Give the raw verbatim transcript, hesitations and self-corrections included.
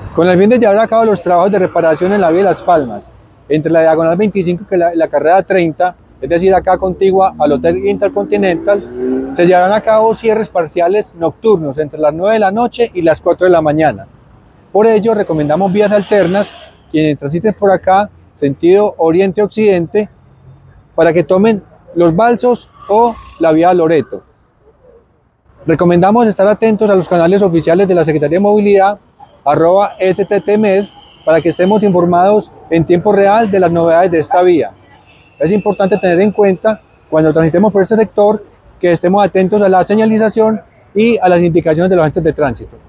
Con el fin de llevar a cabo los trabajos de reparación en la vía de Las Palmas, entre la diagonal veinticinco y la, la carrera treinta, es decir, acá contigua al Hotel Intercontinental, se llevarán a cabo cierres parciales nocturnos entre las nueve de la noche y las cuatro de la mañana. Por ello, recomendamos vías alternas, quienes transiten por acá, sentido oriente-occidente, para que tomen los balsos o la vía Loreto. Recomendamos estar atentos a los canales oficiales de la Secretaría de Movilidad, arroba S T T Med, para que estemos informados en tiempo real de las novedades de esta vía. Es importante tener en cuenta, cuando transitemos por este sector, que estemos atentos a la señalización y a las indicaciones de los agentes de tránsito.